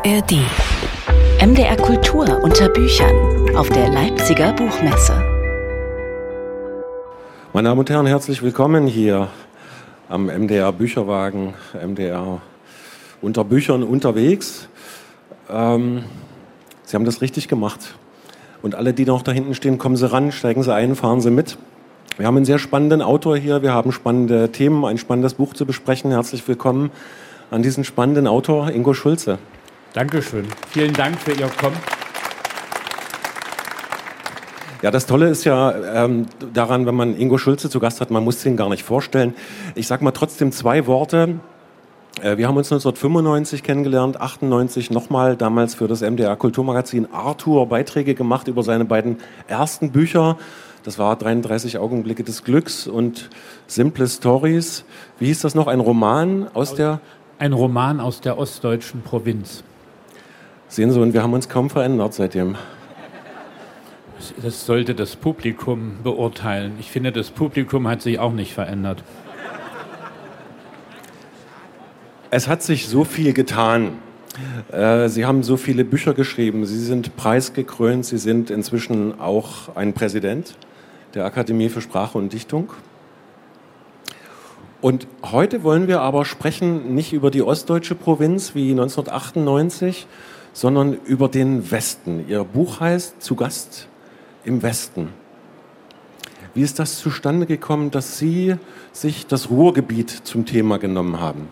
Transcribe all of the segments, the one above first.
ARD. MDR Kultur unter Büchern auf der Leipziger Buchmesse. Meine Damen und Herren, herzlich willkommen hier am MDR Bücherwagen, MDR unter Büchern unterwegs. Sie haben das richtig gemacht. Und alle, die noch da hinten stehen, kommen Sie ran, steigen Sie ein, fahren Sie mit. Wir haben einen sehr spannenden Autor hier, wir haben spannende Themen, ein spannendes Buch zu besprechen. Herzlich willkommen an diesen spannenden Autor, Ingo Schulze. Dankeschön. Vielen Dank für Ihr Kommen. Ja, das Tolle ist ja daran, wenn man Ingo Schulze zu Gast hat, man muss ihn gar nicht vorstellen. Ich sage mal trotzdem zwei Worte. Wir haben uns 1995 kennengelernt, 98 nochmal, damals für das MDR Kulturmagazin Arthur Beiträge gemacht über seine beiden ersten Bücher. Das war 33 Augenblicke des Glücks und Simple Stories. Wie hieß das noch? Ein Roman aus der ostdeutschen Provinz. Sehen Sie, und wir haben uns kaum verändert seitdem. Das sollte das Publikum beurteilen. Ich finde, das Publikum hat sich auch nicht verändert. Es hat sich so viel getan. Sie haben so viele Bücher geschrieben. Sie sind preisgekrönt. Sie sind inzwischen auch ein Präsident der Akademie für Sprache und Dichtung. Und heute wollen wir aber sprechen nicht über die ostdeutsche Provinz wie 1998, sondern über den Westen. Ihr Buch heißt Zu Gast im Westen. Wie ist das zustande gekommen, dass Sie sich das Ruhrgebiet zum Thema genommen haben?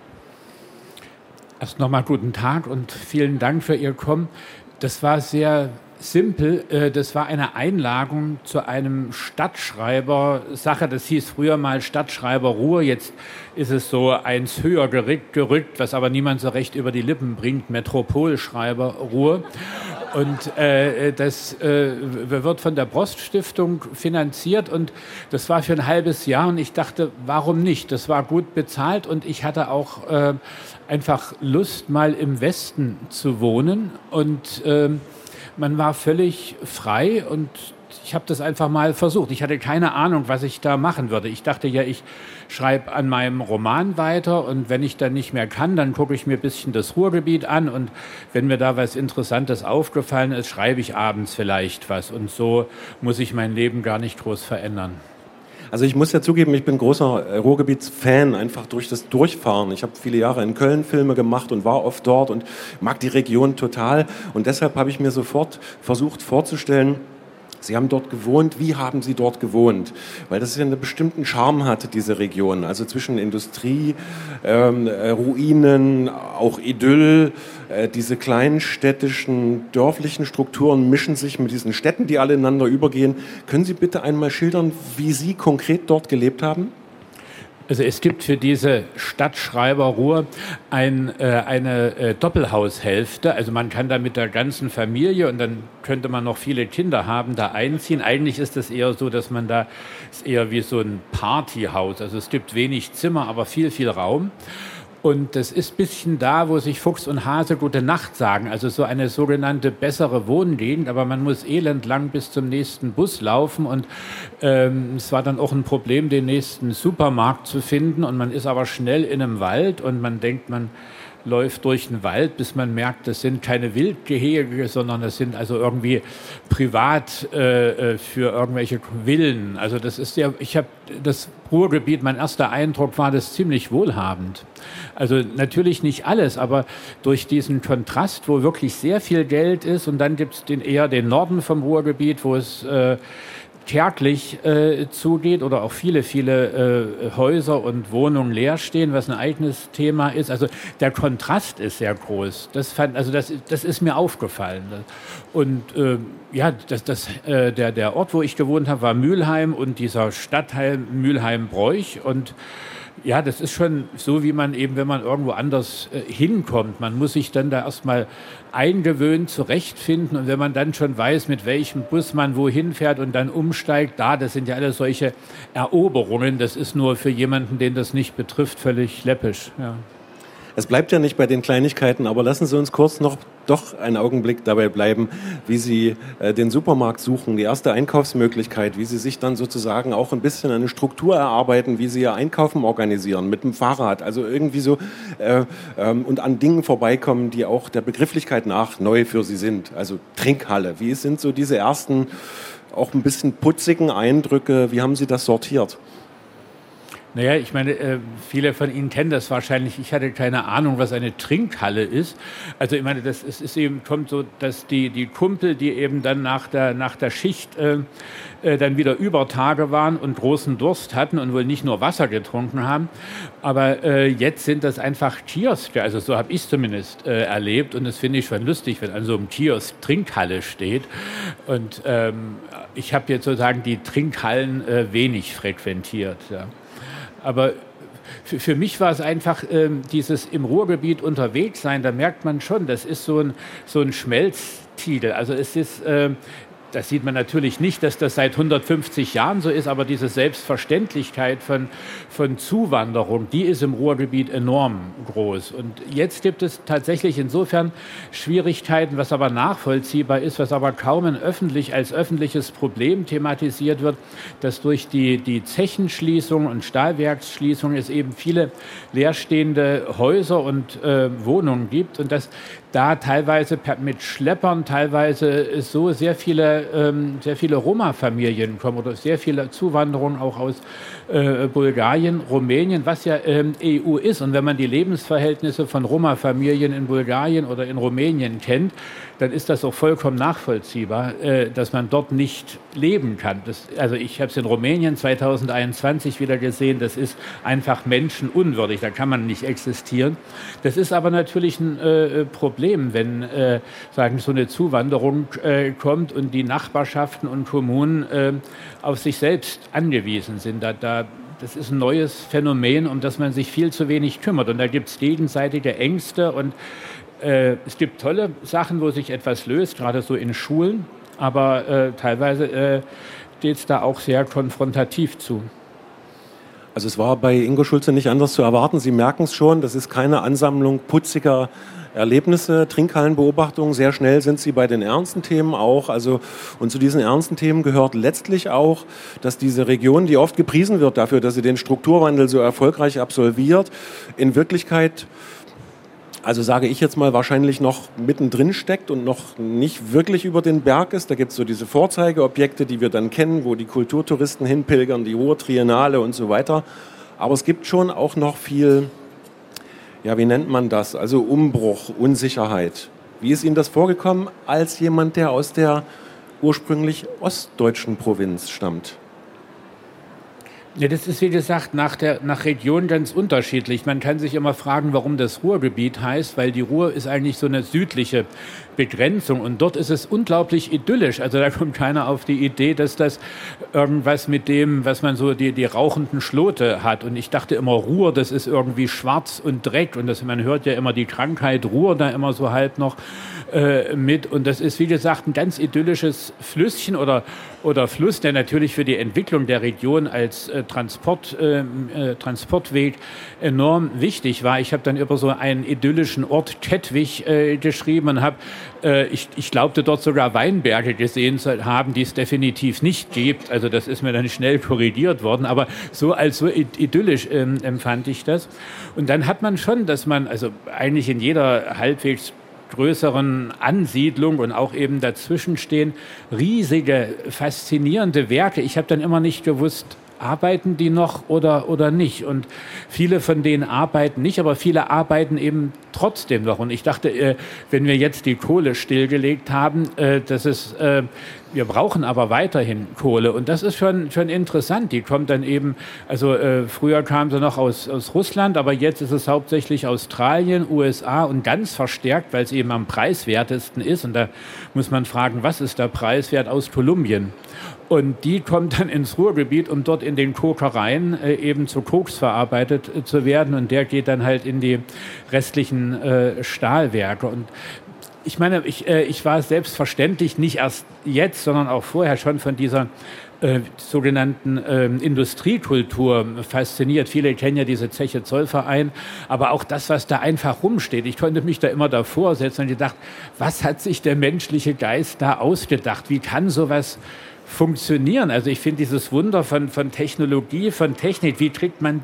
Erst nochmal guten Tag und vielen Dank für Ihr Kommen. Das war sehr simpel. Das war eine Einladung zu einem Stadtschreiber-Sache. Das hieß früher mal Stadtschreiber Ruhr. Jetzt ist es so eins höher gerückt, was aber niemand so recht über die Lippen bringt. Metropolschreiber Ruhr. Und das wird von der Brost-Stiftung finanziert und das war für ein halbes Jahr und ich dachte, warum nicht? Das war gut bezahlt und ich hatte auch einfach Lust, mal im Westen zu wohnen und man war völlig frei und ich habe das einfach mal versucht. Ich hatte keine Ahnung, was ich da machen würde. Ich dachte ja, ich schreibe an meinem Roman weiter und wenn ich dann nicht mehr kann, dann gucke ich mir ein bisschen das Ruhrgebiet an und wenn mir da was Interessantes aufgefallen ist, schreibe ich abends vielleicht was und so muss ich mein Leben gar nicht groß verändern. Also ich muss ja zugeben, ich bin großer Ruhrgebietsfan, einfach durch das Durchfahren. Ich habe viele Jahre in Köln Filme gemacht und war oft dort und mag die Region total. Und deshalb habe ich mir sofort versucht vorzustellen, Sie haben dort gewohnt. Wie haben Sie dort gewohnt? Weil das ja einen bestimmten Charme hat, diese Region. Also zwischen Industrie, Ruinen, auch Idyll. Diese kleinen städtischen, dörflichen Strukturen mischen sich mit diesen Städten, die alle ineinander übergehen. Können Sie bitte einmal schildern, wie Sie konkret dort gelebt haben? Also es gibt für diese Stadtschreiber Ruhr eine Doppelhaushälfte. Also man kann da mit der ganzen Familie und dann könnte man noch viele Kinder haben, da einziehen. Eigentlich ist es eher so, dass man da ist eher wie so ein Partyhaus. Also es gibt wenig Zimmer, aber viel Raum. Und das ist ein bisschen da, wo sich Fuchs und Hase gute Nacht sagen. Also so eine sogenannte bessere Wohngegend. Aber man muss elendlang bis zum nächsten Bus laufen. Und es war dann auch ein Problem, den nächsten Supermarkt zu finden. Und man ist aber schnell in einem Wald und man denkt, man läuft durch den Wald, bis man merkt, das sind keine Wildgehege, sondern das sind also irgendwie privat für irgendwelche Villen. Also das ist ja, ich habe das Ruhrgebiet, mein erster Eindruck war das ziemlich wohlhabend. Also natürlich nicht alles, aber durch diesen Kontrast, wo wirklich sehr viel Geld ist und dann gibt es eher den Norden vom Ruhrgebiet, wo es kärglich zugeht oder auch viele Häuser und Wohnungen leer stehen, was ein eigenes Thema ist. Also der Kontrast ist sehr groß. Das ist mir aufgefallen. Und der Ort, wo ich gewohnt habe, war Mülheim und dieser Stadtteil Mülheim-Broich und ja, das ist schon so, wie man eben, wenn man irgendwo anders hinkommt. Man muss sich dann da erstmal eingewöhnt, zurechtfinden. Und wenn man dann schon weiß, mit welchem Bus man wohin fährt und dann umsteigt, das sind ja alles solche Eroberungen. Das ist nur für jemanden, den das nicht betrifft, völlig läppisch. Ja. Es bleibt ja nicht bei den Kleinigkeiten, aber lassen Sie uns kurz noch doch einen Augenblick dabei bleiben, wie Sie den Supermarkt suchen, die erste Einkaufsmöglichkeit, wie Sie sich dann sozusagen auch ein bisschen eine Struktur erarbeiten, wie Sie Ihr Einkaufen organisieren mit dem Fahrrad, also irgendwie so und an Dingen vorbeikommen, die auch der Begrifflichkeit nach neu für Sie sind, also Trinkhalle. Wie sind so diese ersten auch ein bisschen putzigen Eindrücke, wie haben Sie das sortiert? Naja, ich meine, viele von Ihnen kennen das wahrscheinlich. Ich hatte keine Ahnung, was eine Trinkhalle ist. Also ich meine, das ist eben, kommt so, dass die Kumpel, die eben dann nach der Schicht dann wieder über Tage waren und großen Durst hatten und wohl nicht nur Wasser getrunken haben, aber jetzt sind das einfach Kioske. Also so habe ich es zumindest erlebt und das finde ich schon lustig, wenn an so einem Kiosk Trinkhalle steht. Und ich habe jetzt sozusagen die Trinkhallen wenig frequentiert, ja. Aber für mich war es einfach dieses im Ruhrgebiet unterwegs sein, da merkt man schon, das ist so ein Schmelztiegel. Also es ist, das sieht man natürlich nicht, dass das seit 150 Jahren so ist, aber diese Selbstverständlichkeit von Zuwanderung, die ist im Ruhrgebiet enorm groß. Und jetzt gibt es tatsächlich insofern Schwierigkeiten, was aber nachvollziehbar ist, was aber kaum als öffentliches Problem thematisiert wird, dass durch die Zechenschließung und Stahlwerksschließung es eben viele leerstehende Häuser und Wohnungen gibt und dass da teilweise mit Schleppern, teilweise so sehr viele Roma-Familien kommen oder sehr viele Zuwanderungen auch aus Bulgarien, Rumänien, was ja EU ist. Und wenn man die Lebensverhältnisse von Roma-Familien in Bulgarien oder in Rumänien kennt, dann ist das auch vollkommen nachvollziehbar, dass man dort nicht leben kann. Also ich habe es in Rumänien 2021 wieder gesehen, das ist einfach menschenunwürdig, da kann man nicht existieren. Das ist aber natürlich ein Problem, wenn so eine Zuwanderung kommt und die Nachbarschaften und Kommunen auf sich selbst angewiesen sind. Das ist ein neues Phänomen, um das man sich viel zu wenig kümmert. Und da gibt es gegenseitige Ängste und es gibt tolle Sachen, wo sich etwas löst, gerade so in Schulen, aber teilweise geht es da auch sehr konfrontativ zu. Also es war bei Ingo Schulze nicht anders zu erwarten. Sie merken es schon, das ist keine Ansammlung putziger Erlebnisse, Trinkhallenbeobachtungen. Sehr schnell sind Sie bei den ernsten Themen auch. Und zu diesen ernsten Themen gehört letztlich auch, dass diese Region, die oft gepriesen wird dafür, dass sie den Strukturwandel so erfolgreich absolviert, in Wirklichkeit, also sage ich jetzt mal, wahrscheinlich noch mittendrin steckt und noch nicht wirklich über den Berg ist. Da gibt es so diese Vorzeigeobjekte, die wir dann kennen, wo die Kulturtouristen hinpilgern, die Ruhr-Triennale und so weiter. Aber es gibt schon auch noch viel, ja, wie nennt man das? Also Umbruch, Unsicherheit. Wie ist Ihnen das vorgekommen als jemand, der aus der ursprünglich ostdeutschen Provinz stammt? Ja, das ist wie gesagt nach Region ganz unterschiedlich. Man kann sich immer fragen, warum das Ruhrgebiet heißt, weil die Ruhr ist eigentlich so eine südliche Begrenzung und dort ist es unglaublich idyllisch. Also da kommt keiner auf die Idee, dass das irgendwas mit dem, was man so die rauchenden Schlote hat. Und ich dachte immer, Ruhr, das ist irgendwie schwarz und Dreck und man hört ja immer die Krankheit Ruhr da immer so halb noch mit. Und das ist wie gesagt ein ganz idyllisches Flüsschen oder Fluss, der natürlich für die Entwicklung der Region als Transportweg enorm wichtig war. Ich habe dann über so einen idyllischen Ort Kettwig geschrieben und habe, ich glaubte dort sogar Weinberge gesehen zu haben, die es definitiv nicht gibt. Also das ist mir dann schnell korrigiert worden, aber so idyllisch empfand ich das. Und dann hat man schon, dass man also eigentlich in jeder halbwegs größeren Ansiedlung und auch eben dazwischen stehen riesige, faszinierende Werke. Ich habe dann immer nicht gewusst, arbeiten die noch oder nicht? Und viele von denen arbeiten nicht, aber viele arbeiten eben trotzdem noch. Und ich dachte, wenn wir jetzt die Kohle stillgelegt haben, wir brauchen aber weiterhin Kohle. Und das ist schon interessant. Die kommt dann eben, früher kam sie noch aus Russland, aber jetzt ist es hauptsächlich Australien, USA und ganz verstärkt, weil es eben am preiswertesten ist. Und da muss man fragen, was ist der Preiswert aus Kolumbien? Und die kommt dann ins Ruhrgebiet, um dort in den Kokereien eben zu Koks verarbeitet zu werden. Und der geht dann halt in die restlichen Stahlwerke. Und ich meine, ich war selbstverständlich nicht erst jetzt, sondern auch vorher schon von dieser sogenannten Industriekultur fasziniert. Viele kennen ja diese Zeche Zollverein, aber auch das, was da einfach rumsteht. Ich konnte mich da immer davor setzen und gedacht, was hat sich der menschliche Geist da ausgedacht? Wie kann sowas funktionieren? Also ich finde dieses Wunder von Technologie, von Technik, wie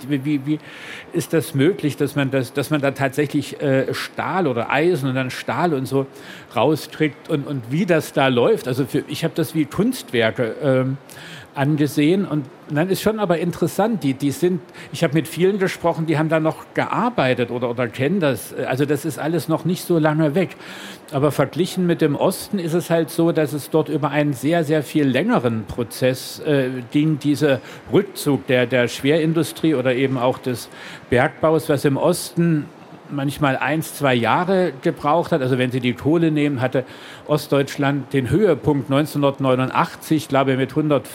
ist das möglich, dass man da tatsächlich Stahl oder Eisen und dann Stahl und so rauskriegt und wie das da läuft. Also ich habe das wie Kunstwerke angesehen und dann ist schon aber interessant, ich habe mit vielen gesprochen, die haben da noch gearbeitet oder kennen das, also das ist alles noch nicht so lange weg. Aber verglichen mit dem Osten ist es halt so, dass es dort über einen sehr, sehr viel längeren Prozess ging, dieser Rückzug der Schwerindustrie oder eben auch des Bergbaus, was im Osten manchmal 1-2 Jahre gebraucht hat. Also wenn Sie die Kohle nehmen, hatte Ostdeutschland den Höhepunkt 1989, glaube ich, mit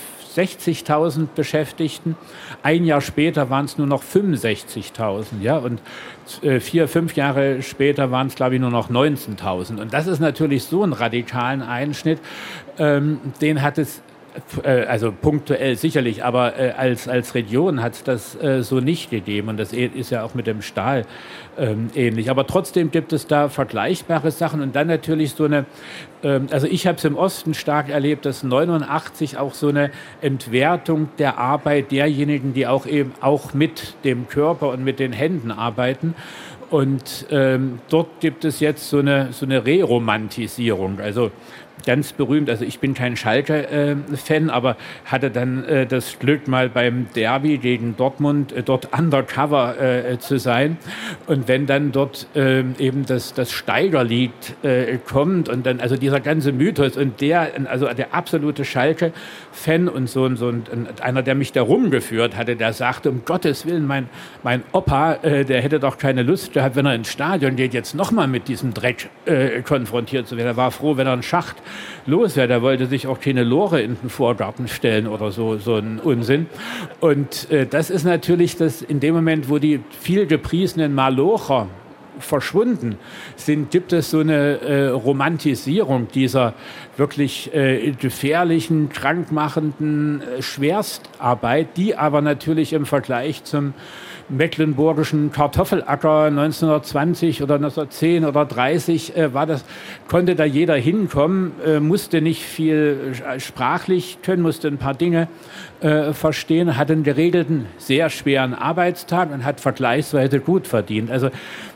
160.000 Beschäftigten. Ein Jahr später waren es nur noch 65.000, ja, und 4-5 Jahre später waren es, glaube ich, nur noch 19.000. Und das ist natürlich so ein radikalen Einschnitt, den hat es also punktuell sicherlich, aber als Region hat es das so nicht gegeben. Und das ist ja auch mit dem Stahl ähnlich. Aber trotzdem gibt es da vergleichbare Sachen. Und dann natürlich so eine, also ich habe es im Osten stark erlebt, dass 89 auch so eine Entwertung der Arbeit derjenigen, die auch eben auch mit dem Körper und mit den Händen arbeiten. Und dort gibt es jetzt so eine Re-Romantisierung. Also ganz berühmt, also ich bin kein Schalke-Fan, aber hatte dann das Glück, mal beim Derby gegen Dortmund dort undercover zu sein. Und wenn dann dort eben das Steigerlied kommt und dann, also dieser ganze Mythos und der absolute Schalke-Fan und so einer, der mich da rumgeführt hatte, der sagte, um Gottes Willen, mein Opa, der hätte doch keine Lust gehabt, wenn er ins Stadion geht, jetzt nochmal mit diesem Dreck konfrontiert zu werden. Er war froh, wenn er einen Schacht los wäre. Der wollte sich auch keine Lore in den Vorgarten stellen oder so ein Unsinn. Und das ist natürlich das, in dem Moment, wo die viel gepriesenen Malocher verschwunden sind, gibt es so eine Romantisierung dieser wirklich gefährlichen, krankmachenden Schwerstarbeit, die aber natürlich im Vergleich zum mecklenburgischen Kartoffelacker 1920 oder 1910 oder 30 konnte da jeder hinkommen, musste nicht viel sprachlich können, musste ein paar Dinge verstehen, hat einen geregelten, sehr schweren Arbeitstag und hat vergleichsweise gut verdient. Also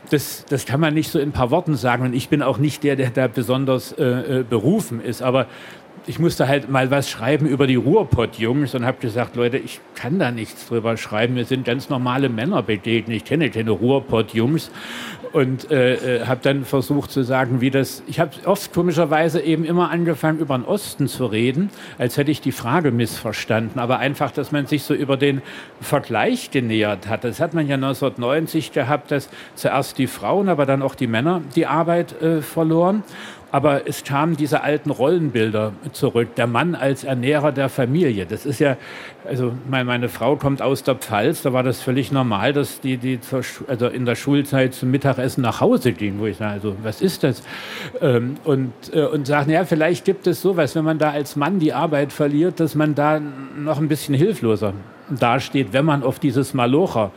das kann man nicht so in ein paar Worten sagen und ich bin auch nicht der da besonders berufen ist, aber ich musste halt mal was schreiben über die Ruhrpott-Jungs und habe gesagt, Leute, ich kann da nichts drüber schreiben. Mir sind ganz normale Männer begegnet. Ich kenne keine Ruhrpott-Jungs. Und habe dann versucht zu sagen, ich habe oft komischerweise eben immer angefangen, über den Osten zu reden, als hätte ich die Frage missverstanden. Aber einfach, dass man sich so über den Vergleich genähert hat. Das hat man ja 1990 gehabt, dass zuerst die Frauen, aber dann auch die Männer die Arbeit verloren. Aber es kamen diese alten Rollenbilder zurück. Der Mann als Ernährer der Familie. Das ist ja, also meine Frau kommt aus der Pfalz, da war das völlig normal, dass die in der Schulzeit zum Mittagessen nach Hause ging, wo ich sage, also was ist das? Und sagen, ja, vielleicht gibt es sowas, wenn man da als Mann die Arbeit verliert, dass man da noch ein bisschen hilfloser dasteht, wenn man auf dieses Malocher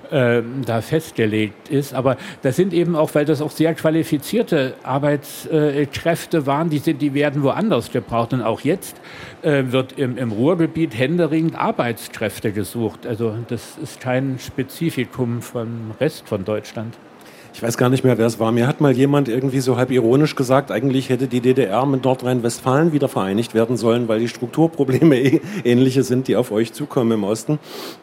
da festgelegt ist. Aber das sind eben auch, weil das auch sehr qualifizierte Arbeitskräfte waren, die werden woanders gebraucht. Und auch jetzt wird im Ruhrgebiet händeringend Arbeitskräfte gesucht. Also das ist kein Spezifikum vom Rest von Deutschland. Ich weiß gar nicht mehr, wer es war. Mir hat mal jemand irgendwie so halb ironisch gesagt, eigentlich hätte die DDR mit Nordrhein-Westfalen wieder vereinigt werden sollen, weil die Strukturprobleme ähnliche sind, die auf euch zukommen im Osten.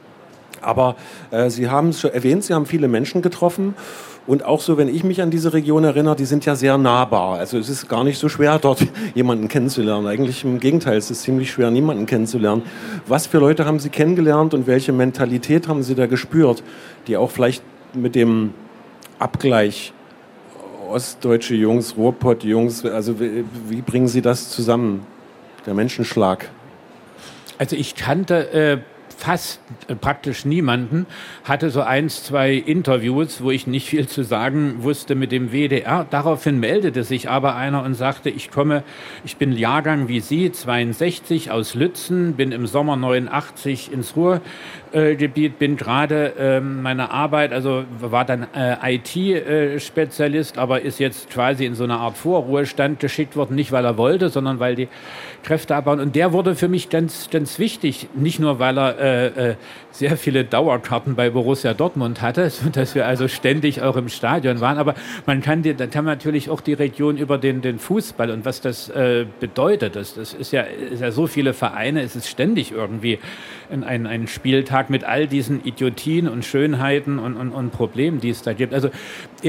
Aber Sie haben es schon erwähnt, Sie haben viele Menschen getroffen und auch so, wenn ich mich an diese Region erinnere, die sind ja sehr nahbar. Also es ist gar nicht so schwer, dort jemanden kennenzulernen. Eigentlich im Gegenteil, es ist ziemlich schwer, niemanden kennenzulernen. Was für Leute haben Sie kennengelernt und welche Mentalität haben Sie da gespürt, die auch vielleicht mit dem Abgleich ostdeutsche Jungs, Ruhrpott-Jungs, also wie bringen Sie das zusammen, der Menschenschlag? Also ich kannte praktisch niemanden, hatte so 1, 2 Interviews, wo ich nicht viel zu sagen wusste mit dem WDR. Daraufhin meldete sich aber einer und sagte, ich bin Jahrgang wie Sie, 62, aus Lützen, bin im Sommer 89 ins Ruhrgebiet, bin gerade meine Arbeit, also war dann IT-Spezialist, aber ist jetzt quasi in so einer Art Vorruhestand geschickt worden, nicht weil er wollte, sondern weil die Kräfte abbauen. Und der wurde für mich ganz, ganz wichtig, nicht nur, weil er sehr viele Dauerkarten bei Borussia Dortmund hatte, sodass wir also ständig auch im Stadion waren, aber dann kann natürlich auch die Region über den Fußball und was das bedeutet. Das ist ja so viele Vereine, es ist ständig irgendwie ein Spieltag mit all diesen Idiotien und Schönheiten und Problemen, die es da gibt. Also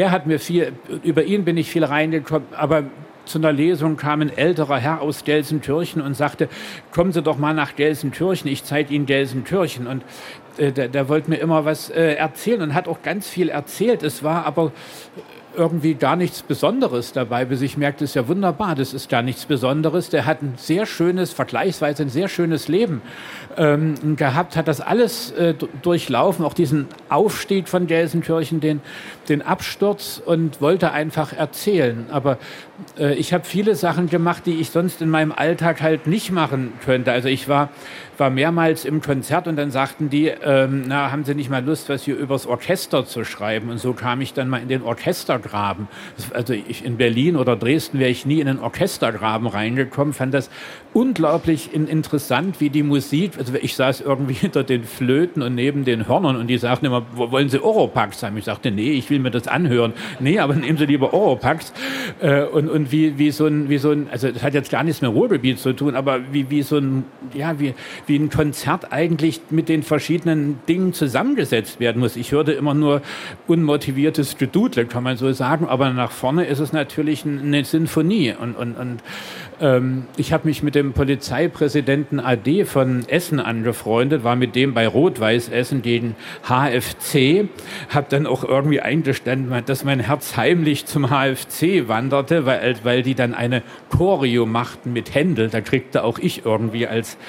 über ihn bin ich viel reingekommen, aber zu einer Lesung kam ein älterer Herr aus Gelsenkirchen und sagte, kommen Sie doch mal nach Gelsenkirchen, ich zeige Ihnen Gelsenkirchen. Und der wollte mir immer was erzählen und hat auch ganz viel erzählt. Es war aber irgendwie gar nichts Besonderes dabei, bis ich merkte, es ist ja wunderbar, das ist gar nichts Besonderes. Der hat vergleichsweise ein sehr schönes Leben gehabt, hat das alles durchlaufen, auch diesen Aufstieg von Gelsenkirchen, den Absturz und wollte einfach erzählen. Aber ich habe viele Sachen gemacht, die ich sonst in meinem Alltag halt nicht machen könnte. Also ich war mehrmals im Konzert und dann sagten die, haben Sie nicht mal Lust, was hier übers Orchester zu schreiben? Und so kam ich dann mal in den Orchestergraben. Also in Berlin oder Dresden wäre ich nie in den Orchestergraben reingekommen, fand das unglaublich interessant, wie die Musik, also ich saß irgendwie hinter den Flöten und neben den Hörnern und die sagten immer, wollen Sie Oropax haben? Ich sagte, nee, ich will mir das anhören. Nee, aber nehmen Sie lieber Oropax. Und wie so ein, also das hat jetzt gar nichts mit Ruhrgebiet zu tun, aber wie ein Konzert eigentlich mit den verschiedenen Dingen zusammengesetzt werden muss. Ich hörte immer nur unmotiviertes Gedudle, kann man so sagen, aber nach vorne ist es natürlich eine Sinfonie. Und ich habe mich mit dem Polizeipräsidenten AD von Essen angefreundet, war mit dem bei Rot-Weiß Essen gegen HFC, habe dann auch irgendwie eingestanden, dass mein Herz heimlich zum HFC wanderte, weil die dann eine Choreo machten mit Händel. Da kriegte auch ich irgendwie also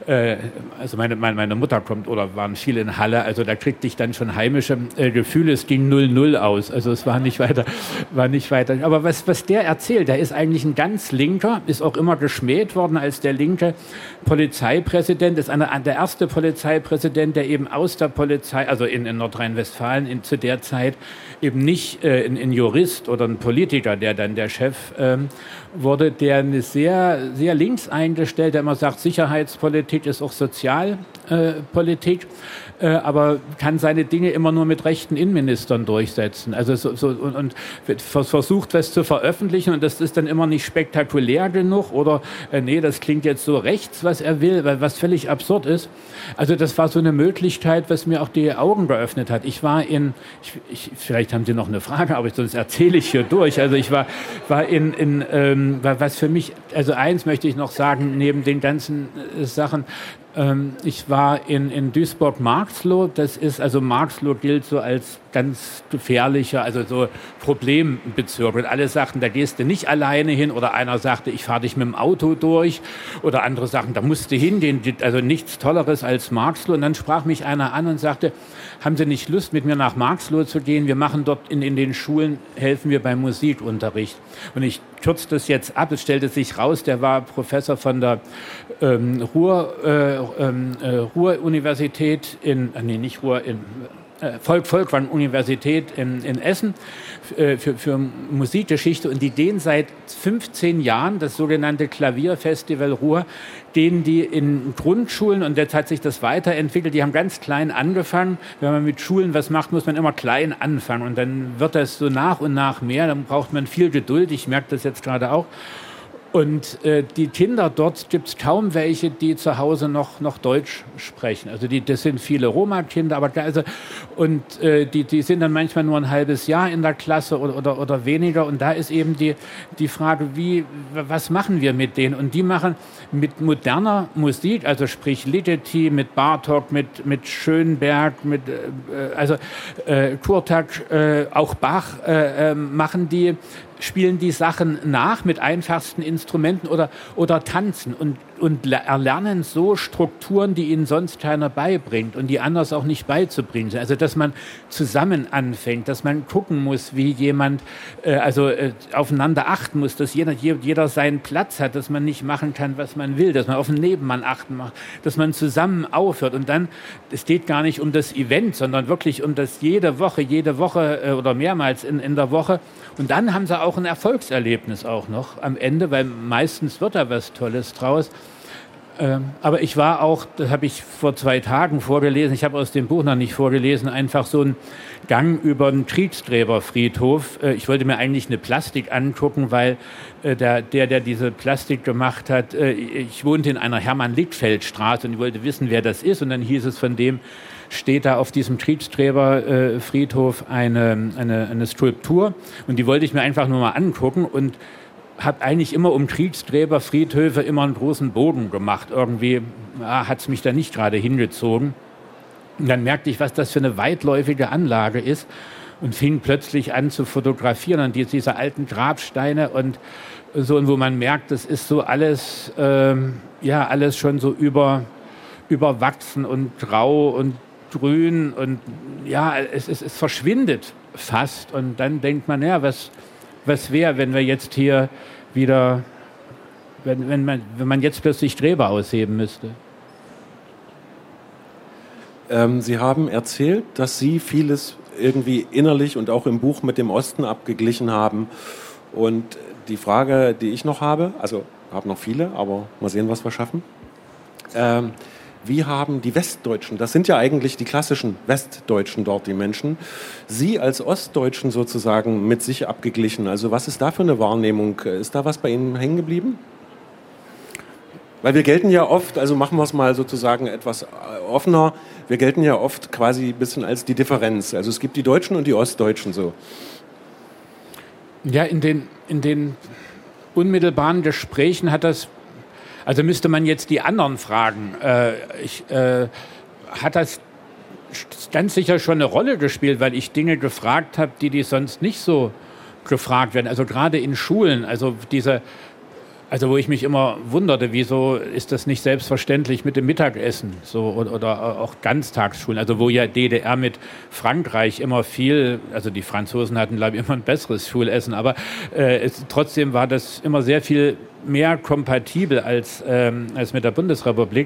meine Mutter kommt oder waren viele in Halle, also da kriegte ich dann schon heimische Gefühle. Es ging 0-0 aus, also es war nicht weiter. Aber was der erzählt, der ist eigentlich ein ganz linker, ist auch immer geschmäht worden als der linke Polizeipräsident, ist der erste Polizeipräsident, der eben aus der Polizei, also in Nordrhein-Westfalen zu der Zeit eben nicht ein Jurist oder ein Politiker, der dann der Chef wurde, der eine sehr, sehr links eingestellt, der immer sagt, Sicherheitspolitik ist auch Sozialpolitik, aber kann seine Dinge immer nur mit rechten Innenministern durchsetzen. Also und versucht, was zu veröffentlichen und das ist dann immer nicht spektakulär genug oder nee, das klingt jetzt so rechts, was er will, was völlig absurd ist. Also das war so eine Möglichkeit, was mir auch die Augen geöffnet hat. Ich war vielleicht haben Sie noch eine Frage, aber sonst erzähle ich hier durch. Also ich war was für mich, also eins möchte ich noch sagen, neben den ganzen Sachen, ich war in Duisburg-Marxloh, Marxloh gilt so als ganz gefährlicher, also so Problembezirk. Und alle sagten, da gehst du nicht alleine hin oder einer sagte, ich fahre dich mit dem Auto durch oder andere sagten, da musst du hingehen, also nichts Tolleres als Marxloh. Und dann sprach mich einer an und sagte, haben Sie nicht Lust, mit mir nach Marxloh zu gehen? Wir machen dort in den Schulen, helfen wir beim Musikunterricht. Und ich kürze das jetzt ab, es stellte sich raus, der war Professor von der Ruhr-Universität Folkwang-Universität in Essen für Musikgeschichte und die gehen seit 15 Jahren, das sogenannte Klavierfestival Ruhr, gehen die in Grundschulen und jetzt hat sich das weiterentwickelt. Die haben ganz klein angefangen. Wenn man mit Schulen was macht, muss man immer klein anfangen und dann wird das so nach und nach mehr. Dann braucht man viel Geduld. Ich merke das jetzt gerade auch. Und die Kinder dort gibt es kaum welche, die zu Hause noch Deutsch sprechen. Also das sind viele Roma-Kinder, die sind dann manchmal nur ein halbes Jahr in der Klasse oder weniger. Und da ist eben die Frage, was machen wir mit denen? Und die machen mit moderner Musik, also sprich Ligeti, mit Bartók, mit Schönberg, Kurtak, auch Bach, spielen die Sachen nach mit einfachsten Instrumenten oder tanzen. Und erlernen so Strukturen, die ihnen sonst keiner beibringt und die anders auch nicht beizubringen sind. Also dass man zusammen anfängt, dass man gucken muss, wie jemand aufeinander achten muss, dass jeder seinen Platz hat, dass man nicht machen kann, was man will, dass man auf den Nebenmann achten macht, dass man zusammen aufhört. Und dann, es geht gar nicht um das Event, sondern wirklich um das jede Woche oder mehrmals in der Woche. Und dann haben sie auch ein Erfolgserlebnis auch noch am Ende, weil meistens wird da was Tolles draus. Aber ich war auch, das habe ich vor 2 Tagen vorgelesen, ich habe aus dem Buch noch nicht vorgelesen, einfach so einen Gang über einen Kriegsträgerfriedhof. Ich wollte mir eigentlich eine Plastik angucken, weil der diese Plastik gemacht hat, ich wohnte in einer Hermann-Littfeld-Straße und ich wollte wissen, wer das ist. Und dann hieß es, von dem steht da auf diesem Kriegsträgerfriedhof eine Skulptur. Und die wollte ich mir einfach nur mal angucken und habe eigentlich immer um Kriegsträgerfriedhöfe immer einen großen Bogen gemacht. Irgendwie hat es mich da nicht gerade hingezogen. Und dann merkte ich, was das für eine weitläufige Anlage ist und fing plötzlich an zu fotografieren an diese alten Grabsteine und so, und wo man merkt, das ist so alles, alles schon so überwachsen und grau und grün und ja, es verschwindet fast. Und dann denkt man, ja, was wäre, wenn wir jetzt hier wieder, wenn man jetzt plötzlich Gräber ausheben müsste? Sie haben erzählt, dass Sie vieles irgendwie innerlich und auch im Buch mit dem Osten abgeglichen haben. Und die Frage, die ich noch habe, also habe noch viele, aber mal sehen, was wir schaffen. Wie haben die Westdeutschen, das sind ja eigentlich die klassischen Westdeutschen dort, die Menschen, Sie als Ostdeutschen sozusagen mit sich abgeglichen? Also was ist da für eine Wahrnehmung? Ist da was bei Ihnen hängen geblieben? Weil wir gelten ja oft, also machen wir es mal sozusagen etwas offener, wir gelten ja oft quasi ein bisschen als die Differenz. Also es gibt die Deutschen und die Ostdeutschen so. Ja, in den unmittelbaren Gesprächen hat das, also müsste man jetzt die anderen fragen, hat das ganz sicher schon eine Rolle gespielt, weil ich Dinge gefragt habe, die sonst nicht so gefragt werden. Also gerade in Schulen, also wo ich mich immer wunderte, wieso ist das nicht selbstverständlich mit dem Mittagessen so, oder auch Ganztagsschulen, also wo ja DDR mit Frankreich immer viel, also die Franzosen hatten, glaube ich, immer ein besseres Schulessen, aber trotzdem war das immer sehr viel mehr kompatibel als mit der Bundesrepublik.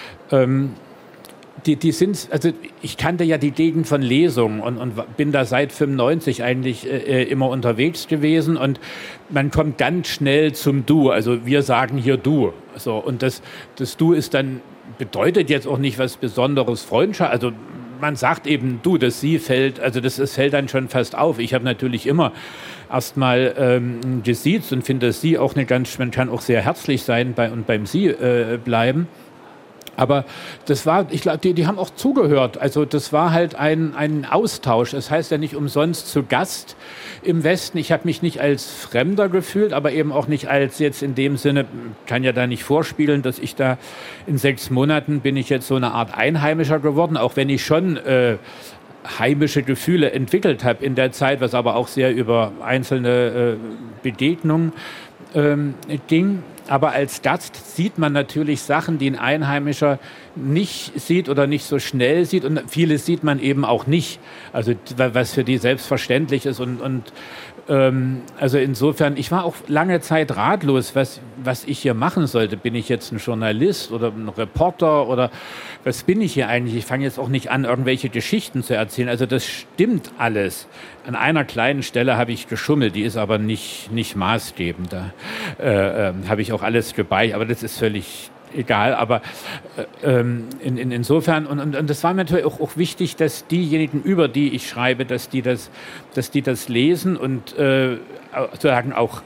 Die sind, also ich kannte ja die Gegend von Lesungen und bin da seit 95 eigentlich immer unterwegs gewesen und man kommt ganz schnell zum Du, also wir sagen hier Du, so, und das Du ist dann, bedeutet jetzt auch nicht was Besonderes, Freundschaft, also man sagt eben Du, das Sie fällt, also das fällt dann schon fast auf. Ich habe natürlich immer erstmal gesiezt und finde, dass Sie auch man kann auch sehr herzlich sein und beim Sie bleiben. Aber das war, ich glaube, die haben auch zugehört. Also das war halt ein Austausch. Das heißt ja nicht umsonst zu Gast im Westen. Ich habe mich nicht als Fremder gefühlt, aber eben auch nicht als jetzt in dem Sinne, kann ja da nicht vorspielen, dass ich da in 6 Monaten bin ich jetzt so eine Art Einheimischer geworden, auch wenn ich schon heimische Gefühle entwickelt habe in der Zeit, was aber auch sehr über einzelne Begegnungen ging. Aber als Gast sieht man natürlich Sachen, die ein Einheimischer nicht sieht oder nicht so schnell sieht. Und vieles sieht man eben auch nicht. Also was für die selbstverständlich ist. Also insofern, ich war auch lange Zeit ratlos, was ich hier machen sollte. Bin ich jetzt ein Journalist oder ein Reporter oder was bin ich hier eigentlich? Ich fange jetzt auch nicht an, irgendwelche Geschichten zu erzählen. Also das stimmt alles. An einer kleinen Stelle habe ich geschummelt, die ist aber nicht maßgebend. Da habe ich auch alles gebeichtet, aber das ist völlig egal. Aber insofern, und das war mir natürlich auch wichtig, dass diejenigen, über die ich schreibe, dass die das lesen und sozusagen auch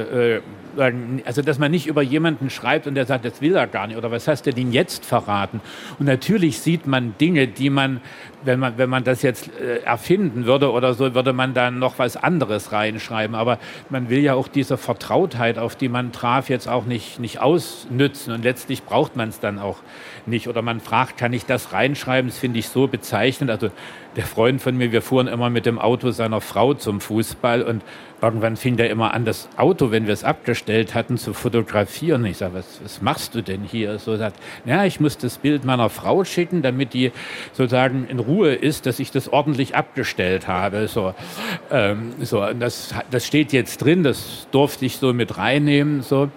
also dass man nicht über jemanden schreibt und der sagt, das will er gar nicht oder was hast du denn jetzt verraten? Und natürlich sieht man Dinge, die man, wenn man das jetzt erfinden würde oder so, würde man dann noch was anderes reinschreiben. Aber man will ja auch diese Vertrautheit, auf die man traf, jetzt auch nicht ausnützen und letztlich braucht man es dann auch nicht. Oder man fragt, kann ich das reinschreiben? Das finde ich so bezeichnend. Also der Freund von mir, wir fuhren immer mit dem Auto seiner Frau zum Fußball und irgendwann fing der immer an, das Auto, wenn wir es abgestellt hatten, zu fotografieren. Ich sage, was machst du denn hier? So sagt, ja, ich muss das Bild meiner Frau schicken, damit die sozusagen in Ruhe ist, dass ich das ordentlich abgestellt habe. Und das steht jetzt drin, das durfte ich so mit reinnehmen. So.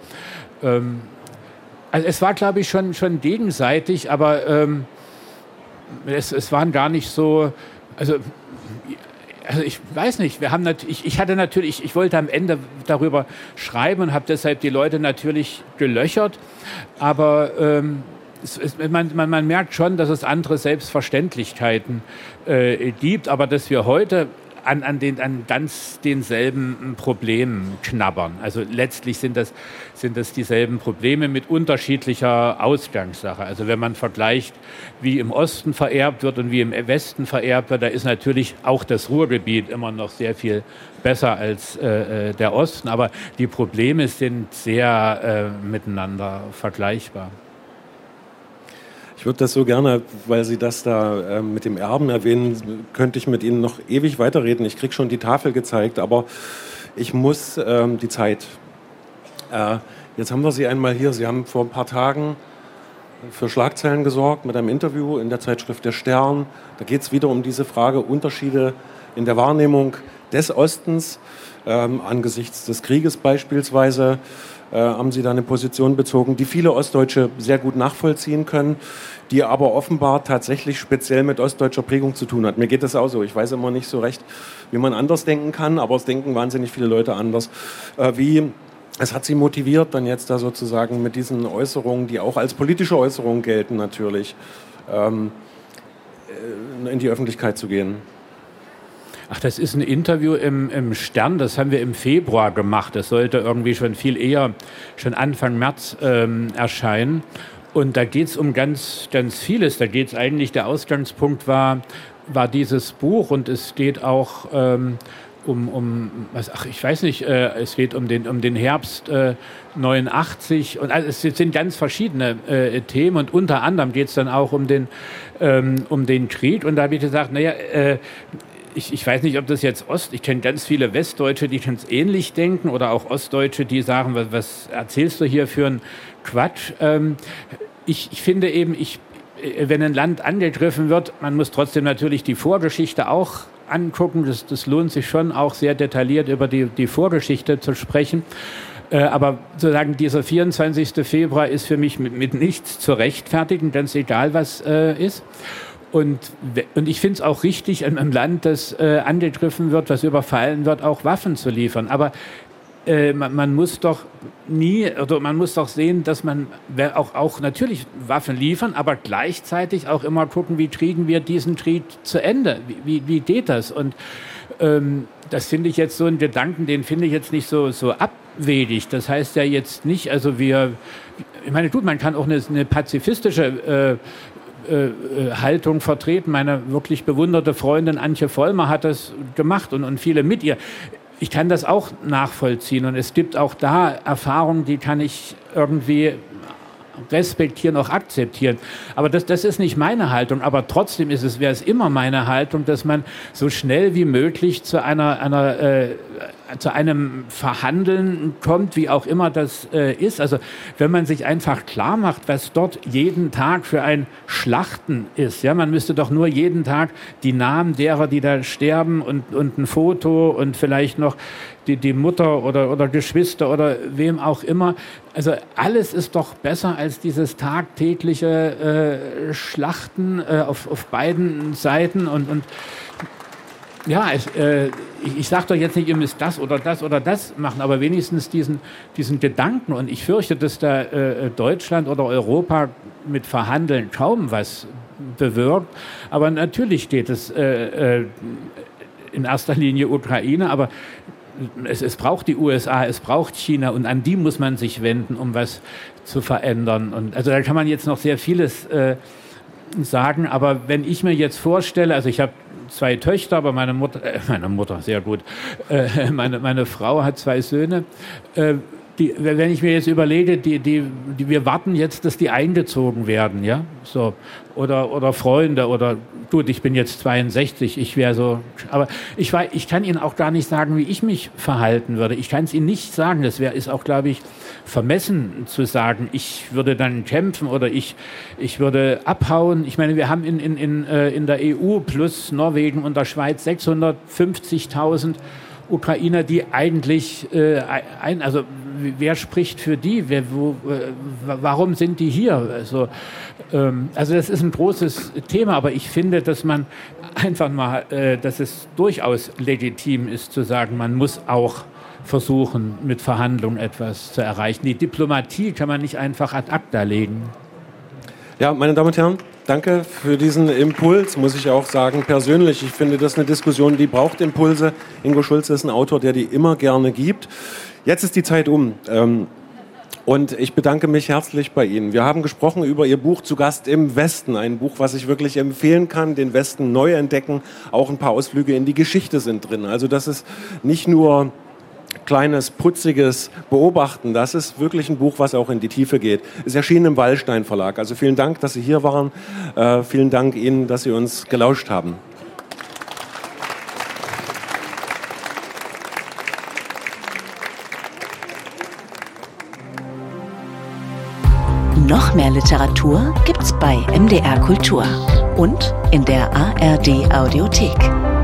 Also es war, glaube ich, schon gegenseitig, aber es waren gar nicht so, also ich weiß nicht, ich wollte am Ende darüber schreiben und habe deshalb die Leute natürlich gelöchert, aber man merkt schon, dass es andere Selbstverständlichkeiten gibt, aber dass wir heute an ganz denselben Problemen knabbern. Also letztlich sind das dieselben Probleme mit unterschiedlicher Ausgangssache. Also wenn man vergleicht, wie im Osten vererbt wird und wie im Westen vererbt wird, da ist natürlich auch das Ruhrgebiet immer noch sehr viel besser als der Osten. Aber die Probleme sind sehr miteinander vergleichbar. Ich würde das so gerne, weil Sie das da mit dem Erben erwähnen, könnte ich mit Ihnen noch ewig weiterreden. Ich kriege schon die Tafel gezeigt, aber ich muss die Zeit. Jetzt haben wir Sie einmal hier. Sie haben vor ein paar Tagen für Schlagzeilen gesorgt mit einem Interview in der Zeitschrift Der Stern. Da geht es wieder um diese Frage Unterschiede in der Wahrnehmung des Ostens angesichts des Krieges beispielsweise. Haben Sie da eine Position bezogen, die viele Ostdeutsche sehr gut nachvollziehen können, die aber offenbar tatsächlich speziell mit ostdeutscher Prägung zu tun hat. Mir geht das auch so. Ich weiß immer nicht so recht, wie man anders denken kann, aber es denken wahnsinnig viele Leute anders. Es hat Sie motiviert, dann jetzt da sozusagen mit diesen Äußerungen, die auch als politische Äußerungen gelten natürlich, in die Öffentlichkeit zu gehen? Ach, das ist ein Interview im Stern, das haben wir im Februar gemacht. Das sollte irgendwie schon viel eher, schon Anfang März erscheinen. Und da geht es um ganz, ganz vieles. Da geht es eigentlich, der Ausgangspunkt war dieses Buch und es geht auch ich weiß nicht, es geht um den Herbst 89 und also es sind ganz verschiedene Themen und unter anderem geht es dann auch um den Krieg. Und da habe ich gesagt, ich weiß nicht, ob das jetzt ich kenne ganz viele Westdeutsche, die ganz ähnlich denken oder auch Ostdeutsche, die sagen, was erzählst du hier für einen Quatsch? Ich finde eben, wenn ein Land angegriffen wird, man muss trotzdem natürlich die Vorgeschichte auch angucken. Das lohnt sich schon auch sehr detailliert über die Vorgeschichte zu sprechen. Aber sozusagen dieser 24. Februar ist für mich mit nichts zu rechtfertigen, ganz egal was ist. Und ich finde es auch richtig, einem Land, das angegriffen wird, das überfallen wird, auch Waffen zu liefern. Aber man muss doch sehen, dass man auch natürlich Waffen liefern, aber gleichzeitig auch immer gucken, wie kriegen wir diesen Krieg zu Ende? Wie geht das? Und das finde ich jetzt so einen Gedanken, den finde ich jetzt nicht so abwegig. Das heißt ja jetzt nicht, also man kann auch eine pazifistische Haltung vertreten. Meine wirklich bewunderte Freundin Antje Vollmer hat das gemacht und viele mit ihr. Ich kann das auch nachvollziehen und es gibt auch da Erfahrungen, die kann ich irgendwie respektieren, auch akzeptieren. Aber das ist nicht meine Haltung. Aber trotzdem wäre es immer meine Haltung, dass man so schnell wie möglich zu einem Verhandeln kommt, wie auch immer das ist. Also wenn man sich einfach klar macht, was dort jeden Tag für ein Schlachten ist. Ja, man müsste doch nur jeden Tag die Namen derer, die da sterben und ein Foto und vielleicht noch die Mutter oder Geschwister oder wem auch immer. Also alles ist doch besser als dieses tagtägliche Schlachten auf beiden Seiten und ja, ich sage doch jetzt nicht, ihr müsst das oder das oder das machen, aber wenigstens diesen Gedanken. Und ich fürchte, dass da Deutschland oder Europa mit Verhandeln kaum was bewirkt. Aber natürlich geht es in erster Linie Ukraine, aber es braucht die USA, es braucht China und an die muss man sich wenden, um was zu verändern. Und also da kann man jetzt noch sehr vieles sagen, aber wenn ich mir jetzt vorstelle, also ich habe 2 Töchter, aber meine Mutter, sehr gut, meine Frau hat 2 Söhne, wenn ich mir jetzt überlege, wir warten jetzt, dass die eingezogen werden, ja, so, oder Freunde, oder gut, ich bin jetzt 62, ich wäre so, aber ich kann Ihnen auch gar nicht sagen, wie ich mich verhalten würde. Ich kann es Ihnen nicht sagen. Das ist auch, glaube ich, vermessen zu sagen, ich würde dann kämpfen oder ich würde abhauen. Ich meine, wir haben in der EU plus Norwegen und der Schweiz 650.000 Ukrainer, die eigentlich, also wer spricht für die? Warum sind die hier? Also das ist ein großes Thema, aber ich finde, dass man einfach mal, dass es durchaus legitim ist zu sagen, man muss auch versuchen, mit Verhandlungen etwas zu erreichen. Die Diplomatie kann man nicht einfach ad acta legen. Ja, meine Damen und Herren, danke für diesen Impuls, muss ich auch sagen, persönlich. Ich finde, das ist eine Diskussion, die braucht Impulse. Ingo Schulze ist ein Autor, der die immer gerne gibt. Jetzt ist die Zeit um. Und ich bedanke mich herzlich bei Ihnen. Wir haben gesprochen über Ihr Buch Zu Gast im Westen. Ein Buch, was ich wirklich empfehlen kann, den Westen neu entdecken. Auch ein paar Ausflüge in die Geschichte sind drin. Also das ist nicht nur kleines, putziges Beobachten. Das ist wirklich ein Buch, was auch in die Tiefe geht. Es erschien im Wallstein Verlag. Also vielen Dank, dass Sie hier waren. Vielen Dank Ihnen, dass Sie uns gelauscht haben. Noch mehr Literatur gibt's bei MDR Kultur und in der ARD Audiothek.